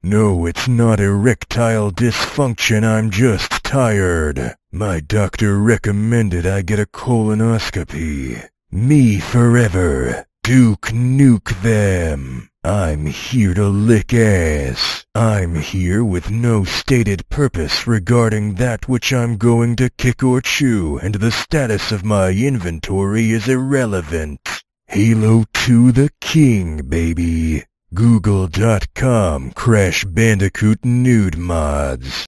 No, it's not erectile dysfunction, I'm just tired. My doctor recommended I get a colonoscopy. Me forever. Duke Nuke them. I'm here to lick ass. I'm here with no stated purpose regarding that which I'm going to kick or chew, and the status of my inventory is irrelevant. Halo 2 the king, baby. Google.com Crash Bandicoot nude mods.